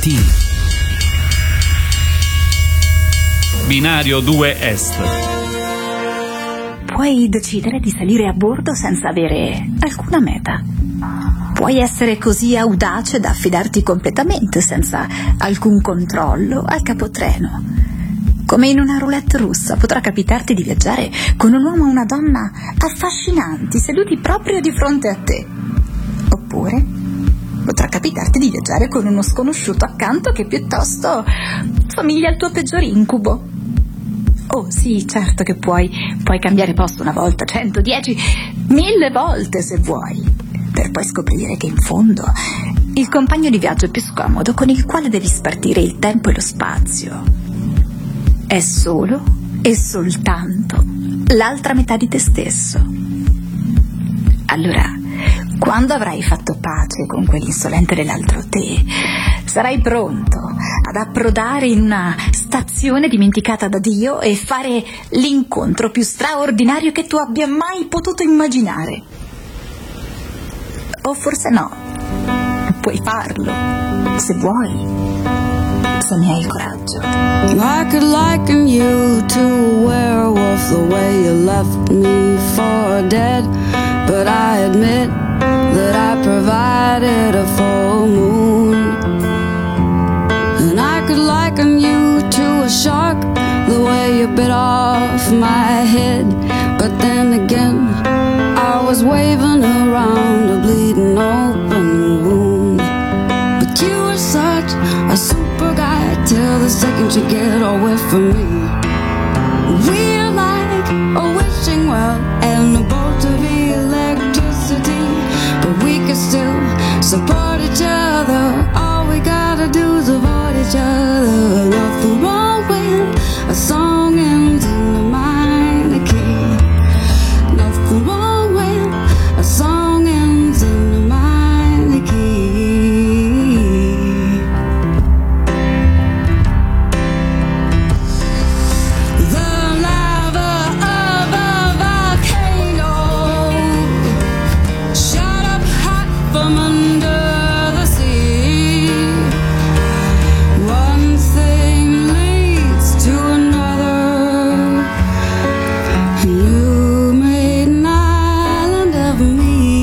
Binario 2 Est. Puoi decidere di salire a bordo senza avere alcuna meta. Puoi essere così audace da affidarti completamente senza alcun controllo al capotreno. Come in una roulette russa potrà capitarti di viaggiare con un uomo o una donna affascinanti seduti proprio di fronte a te. Oppure potrà capitarti di viaggiare con uno sconosciuto accanto che piuttosto somiglia al tuo peggior incubo. Oh sì, certo che puoi cambiare posto una volta, 100, 10, 1000 volte se vuoi, per poi scoprire che in fondo il compagno di viaggio più scomodo con il quale devi spartire il tempo e lo spazio è solo e soltanto l'altra metà di te stesso. Allora, quando avrai fatto pace con quell'insolente dell'altro te, sarai pronto ad approdare in una stazione dimenticata da Dio e fare l'incontro più straordinario che tu abbia mai potuto immaginare. O forse no, puoi farlo, se vuoi, se ne hai il coraggio. I could liken you to a werewolf, the way you left me for dead, but I admit that I provided a full moon. And I could liken you to a shark, the way you bit off my head, but then again I was waving around a bleeding open wound. But you were such a super guy till the second you get away from me. We're like a wishing well and a bolt of electricity, but we can still support each other. All we gotta do is avoid each other. Nothing wrong with a song ends in a minor key. Nothing wrong with a song ends in a minor key. The lava of a volcano shot up hot from under the sea. One thing leads to another. You made an island of me.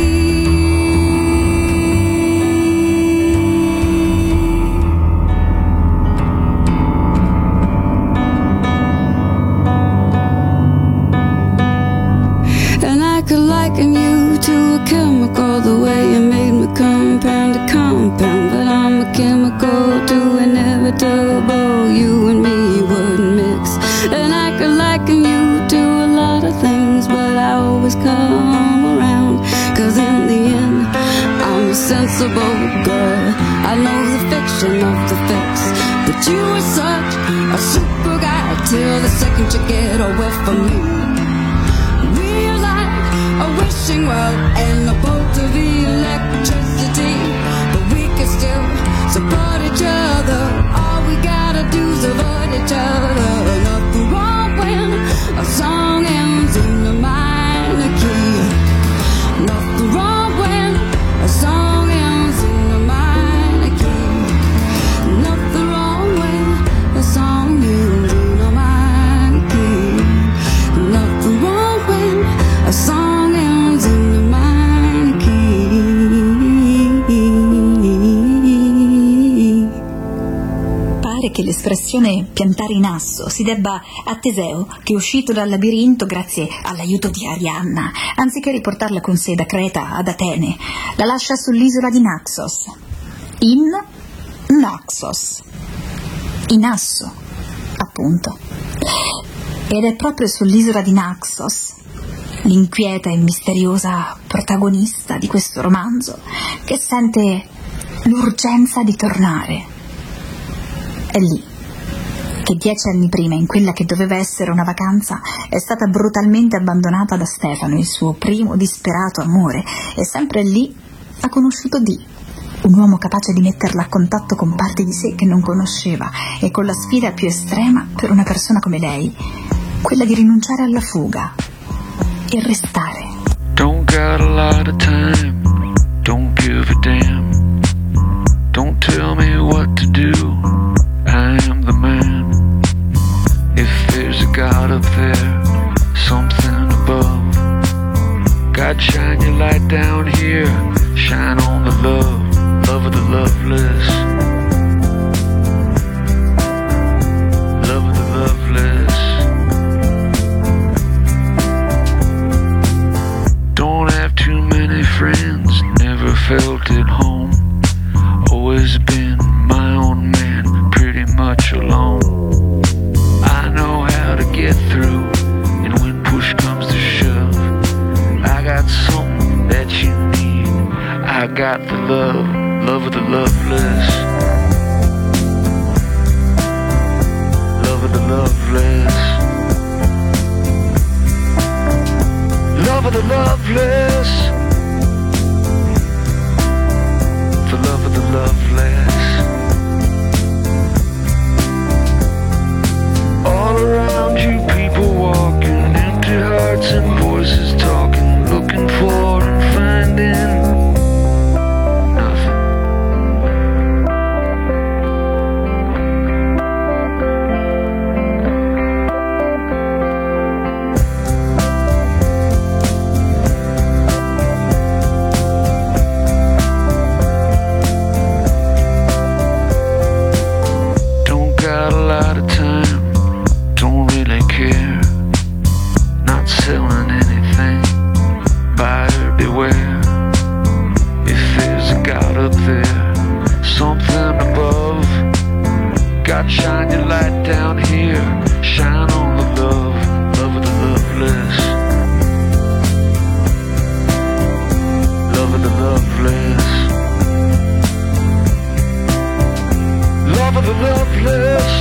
And I could liken you to a chemical, the way you made me compound to compound. But I'm a chemical too inevitable, you and me wouldn't mix. And I could liken you to a lot of things, but I always come around. Cause in the end, I'm a sensible girl. I know the fiction of the fix, but you were such a super guy till the second you get away from me. We're like a wishing well and a bolt of electricity, but we can still support each other. All we gotta do is avoid each other. Nothing wrong when a song ends in a minor key. Nothing wrong when a song ends in a minor key. Nothing wrong when a song ends in a minor key. Nothing wrong when a song ends in a minor key. Pare che l'espressione piantare in asso si debba a Teseo, che è uscito dal labirinto grazie all'aiuto di Arianna. Anziché riportarla con sé da Creta ad Atene, la lascia sull'isola di Naxos. In Naxos. In asso, appunto. Ed è proprio sull'isola di Naxos, l'inquieta e misteriosa protagonista di questo romanzo, che sente l'urgenza di tornare. È lì che 10 anni prima, in quella che doveva essere una vacanza, è stata brutalmente abbandonata da Stefano, il suo primo disperato amore, e sempre lì ha conosciuto Dee, un uomo capace di metterla a contatto con parti di sé che non conosceva, e con la sfida più estrema per una persona come lei, quella di rinunciare alla fuga e restare. Don't got a lot of time, don't give a damn, don't tell me what to do. I am the man. If there's a God up there, something above, God, shine your light down here. Shine on the love, love of the loveless, love of the loveless. Don't have too many friends, never felt at home. Always been my own man, pretty much alone. I know how to get through, and when push comes to shove, I got something that you need. I got the love, love of the loveless, love of the loveless, love of the loveless, the love of the loveless. All around you, people walking, empty hearts and voices talking, looking for and finding nothing. Don't got a lot of time, don't really care, not selling anything, buyer beware. If there's a God up there, something above, God, shine your light down here. Shine on the love, love of the loveless, love of the loveless, love of the loveless,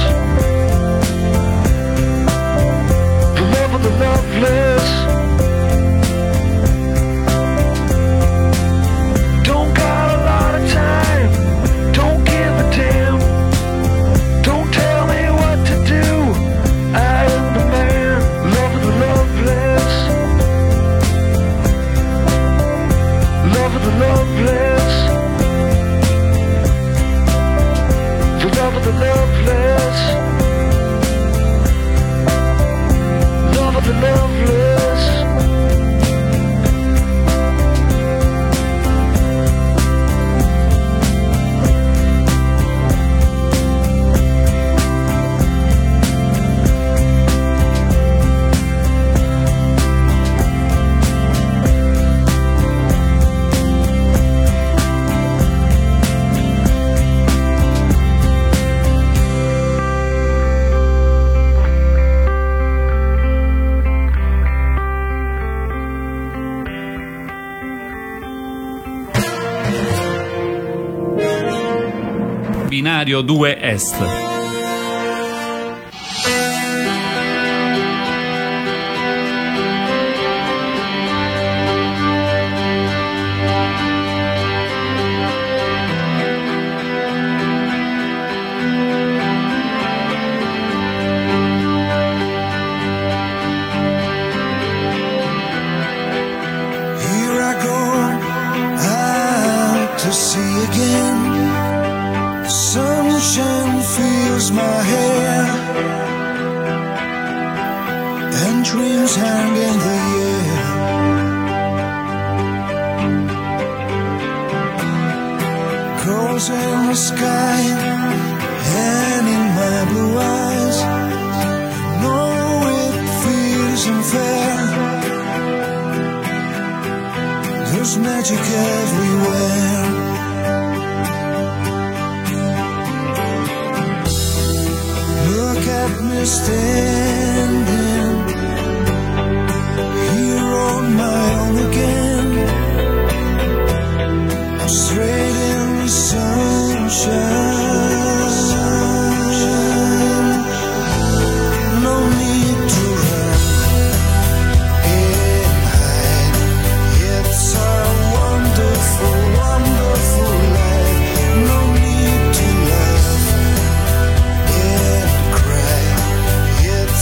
the love of the loveless. Don't got a lot of time, don't give a damn, don't tell me what to do. I am the man, love of the loveless, love of the loveless, the love of the loveless, love of the loveless. Binario 2 Est. Here I go out to sea again. The sunshine fills my hair, and dreams hang in the air. Goes in the sky and in my blue eyes. I know it feels unfair. There's magic everywhere. Look at me standing here on my own again. I'm straight in the sunshine. No need to run and hide. It's a wonderful, wonderful life. No need to laugh and cry.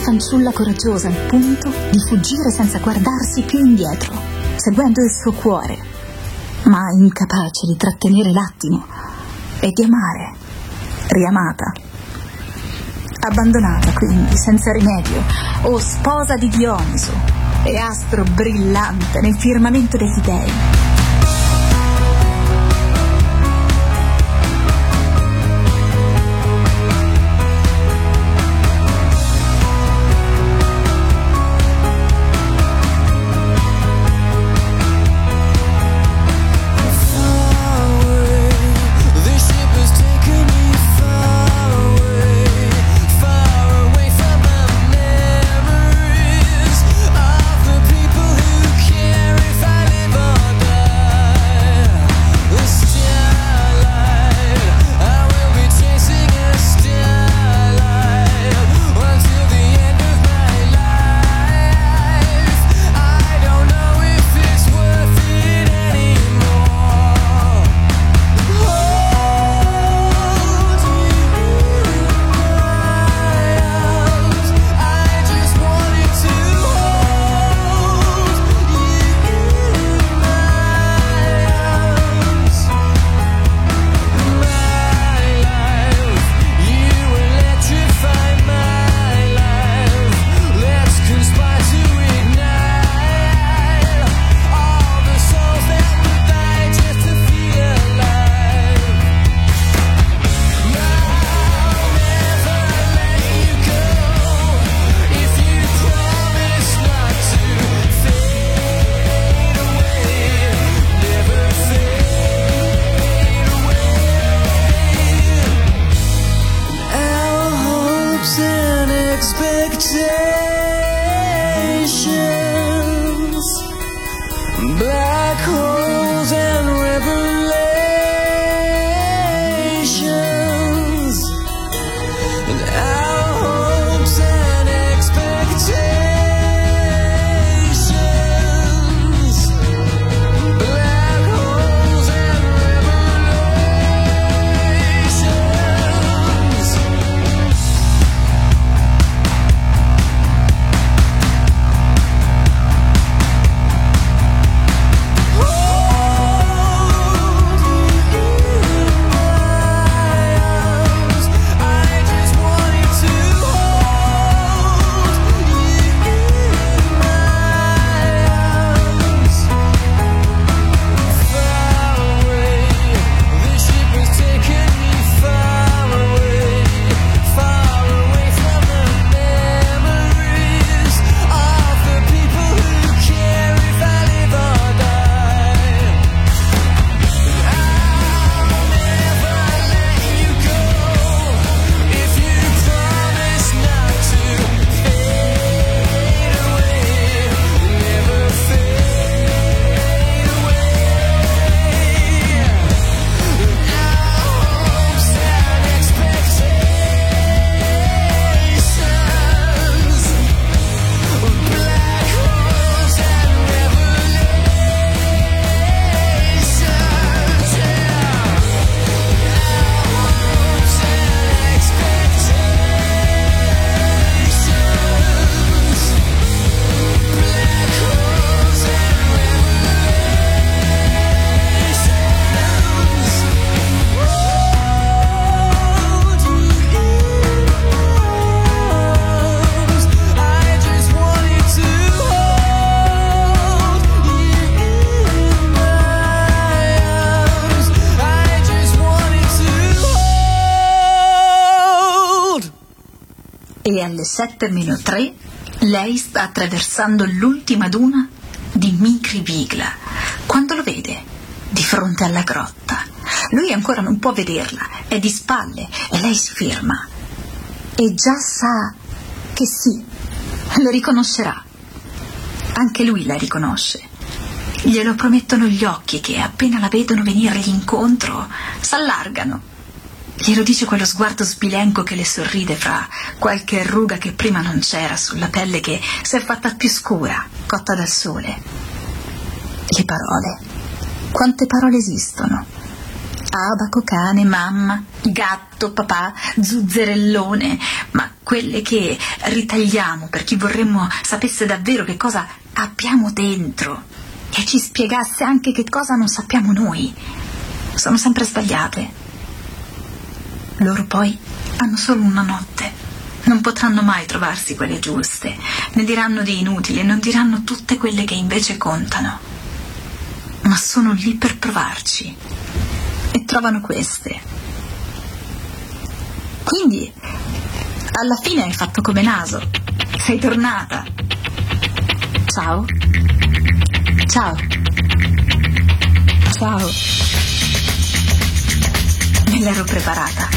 fanciulla coraggiosa al punto di fuggire senza guardarsi più indietro, seguendo il suo cuore, ma incapace di trattenere l'attimo e di amare, riamata. Abbandonata quindi, senza rimedio, o sposa di Dioniso e astro brillante nel firmamento degli dei. Black holes and revelations, and our hopes and expectations. Black holes and revelations. E alle 7:03 lei sta attraversando l'ultima duna di Mikri Vigla quando lo vede di fronte alla grotta. Lui ancora non può vederla, è di spalle e lei si ferma e già sa che sì, lo riconoscerà. Anche lui la riconosce. Glielo promettono gli occhi che appena la vedono venirgli incontro s'allargano. Glielo dice quello sguardo sbilenco che le sorride fra qualche ruga che prima non c'era sulla pelle che si è fatta più scura, cotta dal sole. Le parole. Quante parole esistono? abaco, cane, mamma, gatto, papà, zuzzerellone, ma quelle che ritagliamo per chi vorremmo sapesse davvero che cosa abbiamo dentro e ci spiegasse anche che cosa non sappiamo noi. Sono sempre sbagliate. Loro poi hanno solo una notte. Non potranno mai trovarsi quelle giuste. Ne diranno di inutili e non diranno tutte quelle che invece contano. Ma sono lì per provarci. E trovano queste. Quindi, alla fine hai fatto come naso. Sei tornata. Ciao. Ciao. Ciao. Me l'ero preparata.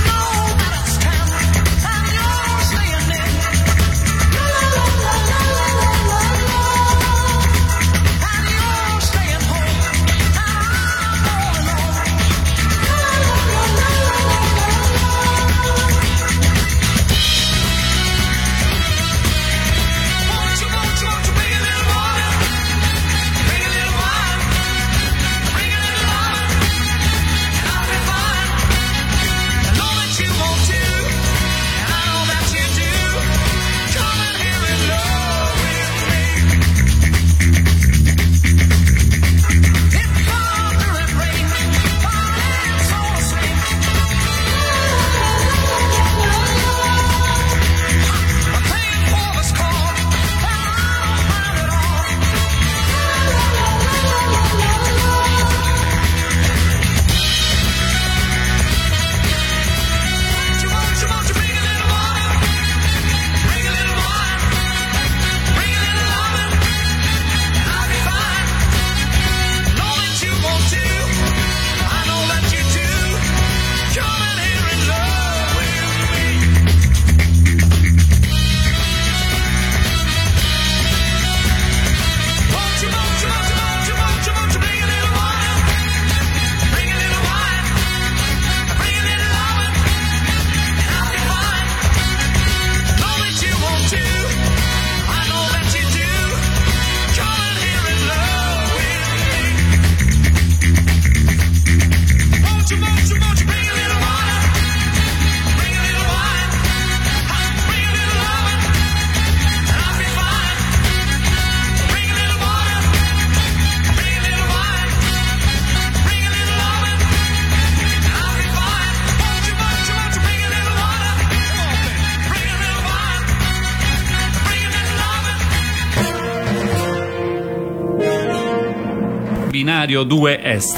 Binario 2 Est.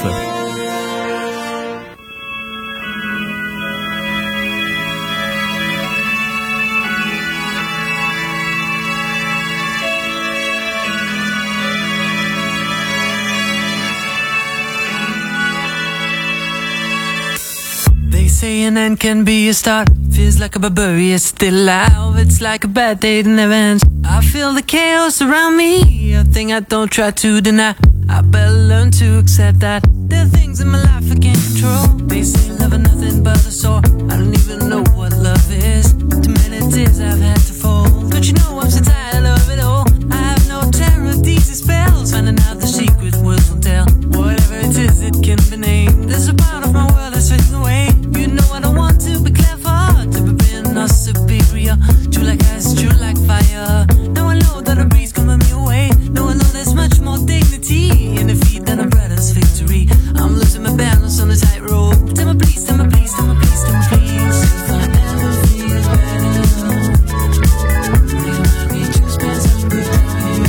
They say an end can be a start. Feels like a barbarian still alive. It's like a bad day that never ends. I feel the chaos around me, a thing I don't try to deny. I better learn to accept that there are things in my life I can't control. They say love is nothing but a sore. I don't even know what love is. Too many tears I've had to fold. Don't you know I'm so tired of it all? I have no terror of these spells. Finding out the secret words won't tell. Whatever it is, it can be named. There's a part of my world that's fading away. You know I don't want to be clever, to be being or superior. True like ice, true like fire. Now I know that a breeze coming me away. Now I know there's much more dignity in defeat than a brother's victory. I'm losing my balance on the tightrope. Tell me please, tell me please, tell me please, tell me please. If I ever feel better, remind me to spend some good time.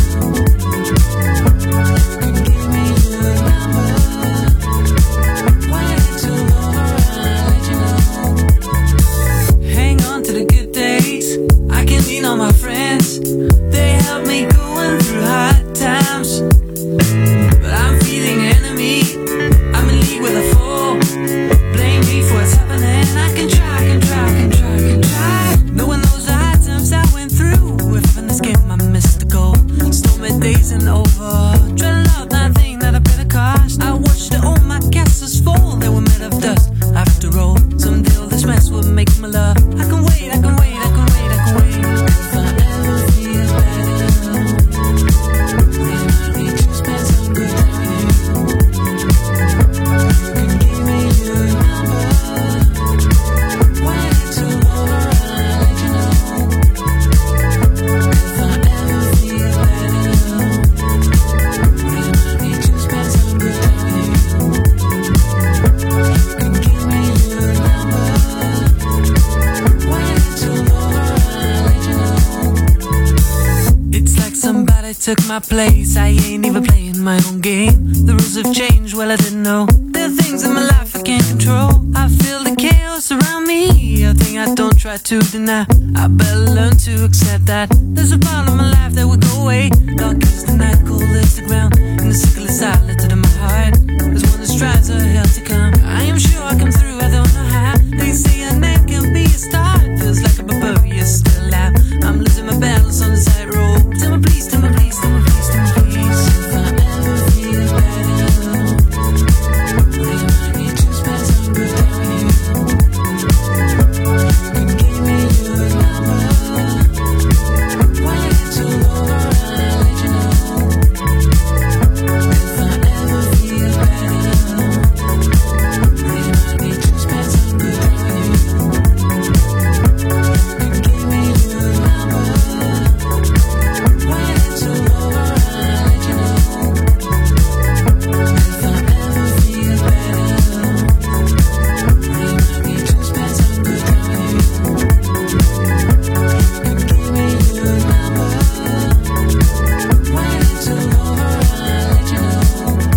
Could give me your number. When it's all over, I'll let you know. Hang on to the good days. I can lean on my friends. They help me going through hard times. But I'm feeling enemy. I'm in league with a foe. Blame me for what's happening. I can try, can try, can try, can try. Knowing those hard times I went through. If in this game I missed the goal. Stormy days and over. Try to love that thing that I paid the cost. I watched all my castles fall. They were made of dust. After all, someday all this mess will make me love. I can wait, I can wait, I can wait, I can wait. If I ever feel better, Somebody took my place, I ain't even playing my own game. The rules have changed, well I didn't know. There are things in my life I can't control. I feel the chaos around me, a thing I don't try to deny. I better learn to accept that there's a part of my life that will go away. Dark as the night, cold as the ground, and the sickle is silent in my heart. There's one that strives a hell to come. I am sure I come through, I don't know how. They say a name can be a star. It feels like a barbarian still alive. I'm losing my battles on the side road. Tell me please, tell me please, tell me please, tell me please. If I ever feel better, remind me to spend some good time with you. You can give me your number. When you get too low, I'll let you know. If I ever feel better, remind me to spend some good time with you. You can give me your number. When you get too low, I'll let you know. If I ever feel better, remind me to spend some good time with you. You can give me your number. When you get too low, I'll let you know.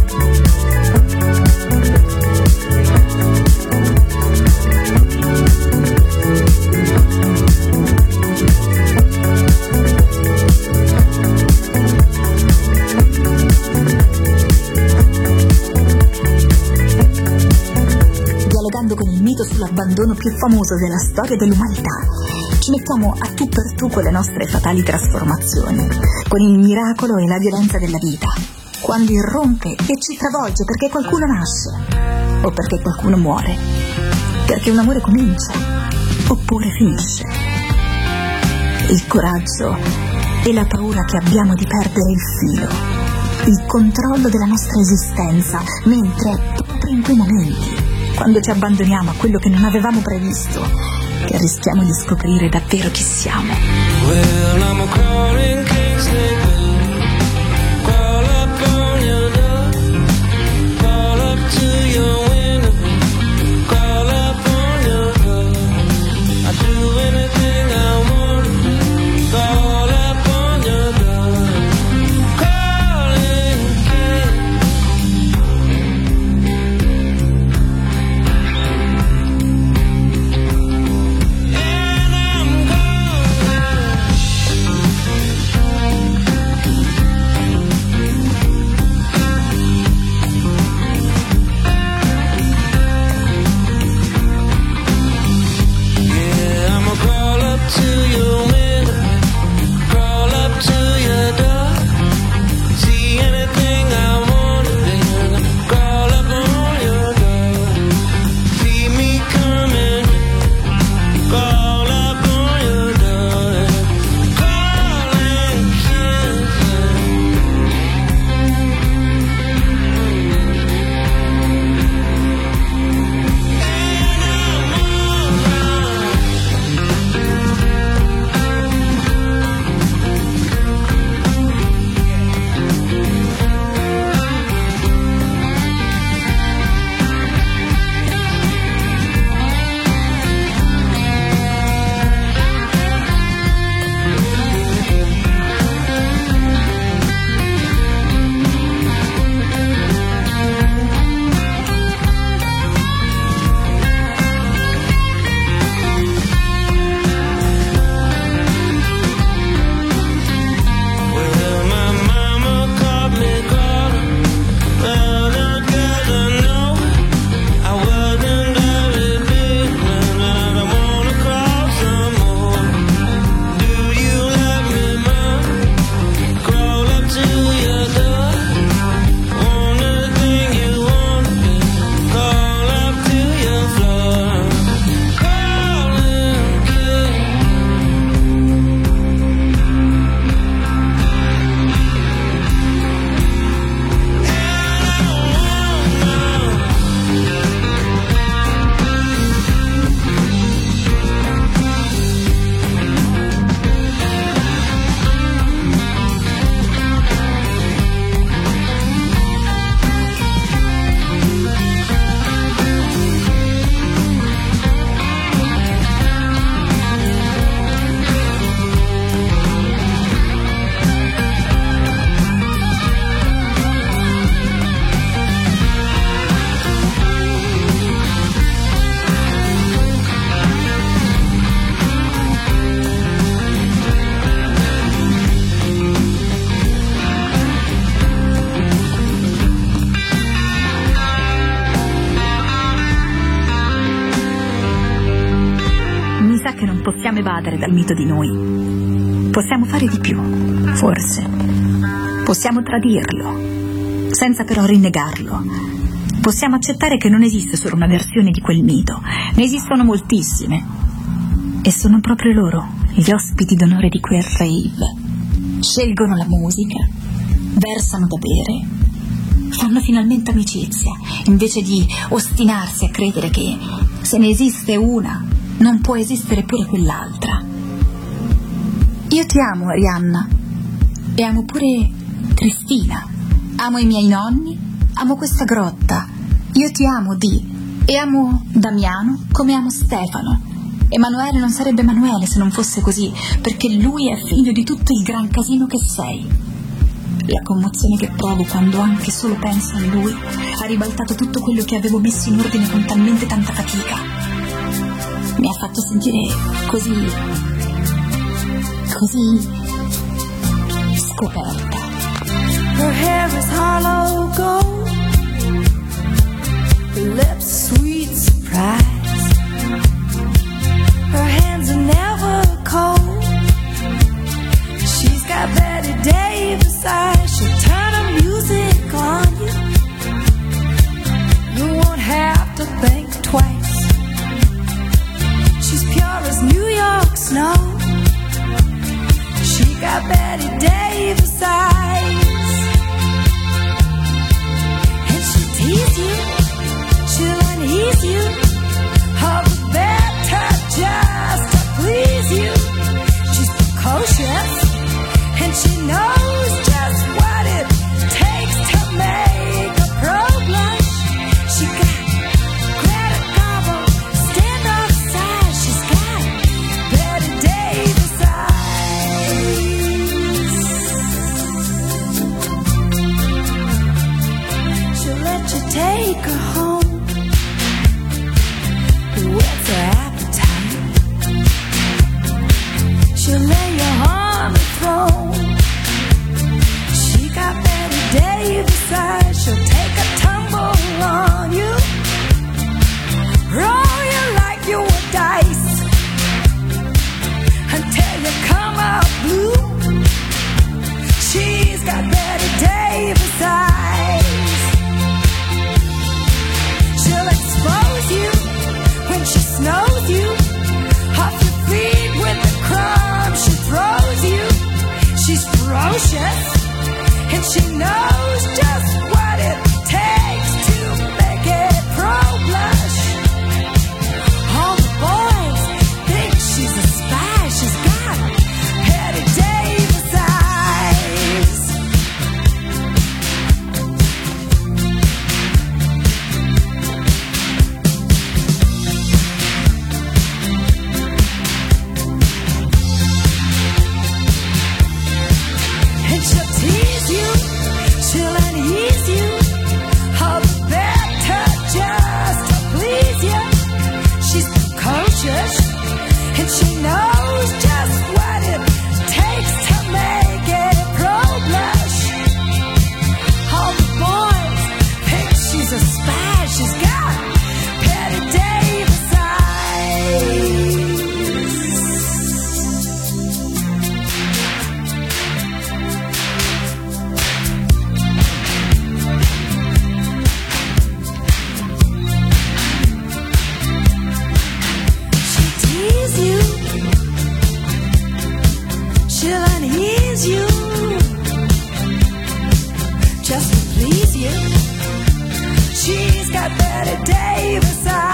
Dialogando con il mito sull'abbandono più famoso della storia dell'umanità, ci mettiamo a tu per tu con le nostre fatali trasformazioni, con il miracolo e la violenza della vita, quando irrompe e ci travolge perché qualcuno nasce o perché qualcuno muore, perché un amore comincia oppure finisce. Il coraggio e la paura che abbiamo di perdere il filo, il controllo della nostra esistenza, mentre è proprio in quei momenti, quando ci abbandoniamo a quello che non avevamo previsto, che rischiamo di scoprire davvero chi siamo. Well, I'm a crawling Kingsley Bill. Crawl up on your door, crawl up to your window, crawl up on your door. I'd do anything I want, crawl up on your door. Crawling King. And I'm gonna evadere dal mito di noi. Possiamo fare di più, forse. Possiamo tradirlo, senza però rinnegarlo. Possiamo accettare che non esiste solo una versione di quel mito, ne esistono moltissime. E sono proprio loro gli ospiti d'onore di quel rave. Scelgono la musica, versano da bere, fanno finalmente amicizia, invece di ostinarsi a credere che se ne esiste una, non può esistere pure quell'altra. Io ti amo, Arianna, e amo pure Cristina. Amo i miei nonni, amo questa grotta. Io ti amo, Dee, e amo Damiano come amo Stefano. Emanuele non sarebbe Emanuele se non fosse così, perché lui è figlio di tutto il gran casino che sei. La commozione che provo quando anche solo penso a lui ha ribaltato tutto quello che avevo messo in ordine con talmente tanta fatica. Mi ha fatto sentire così scoperta. Her hair is hollow gold, her lips sweet surprise, her hands are never cold. She's got Betty Davis eyes, she'll turn her music on you. You won't have to think twice. She's pure as New York snow. She got Betty Davis eyes, and she'll tease you, she'll unease you, all the better just to please you. She's precocious, and she knows just what it takes to make a pro blush. She got Greta Garbo, stand off side. She's got Betty Davis eyes. She'll let you take her home, whet's her appetite. She'll lay you on the throne. She got Betty Davis eyes. She'll take a tumble on you, roll you like you were dice, until you come out blue. She's got Betty Davis eyes. She'll expose you when she snows you off your feet with the crumbs she throws you. She's ferocious, and she knows just what it takes to make it pro blush. All the boys think she's a spy. She's got Betty Davis eyes. And she'll tease you, she'll unease you, all the better just to please you. She's precocious, and she knows just what it takes to make it pro blush. All the boys think she's a spy. She's got Betty Davis eyes. She'll tease you, she'll unease you, just to please you. She's got Betty Davis eyes.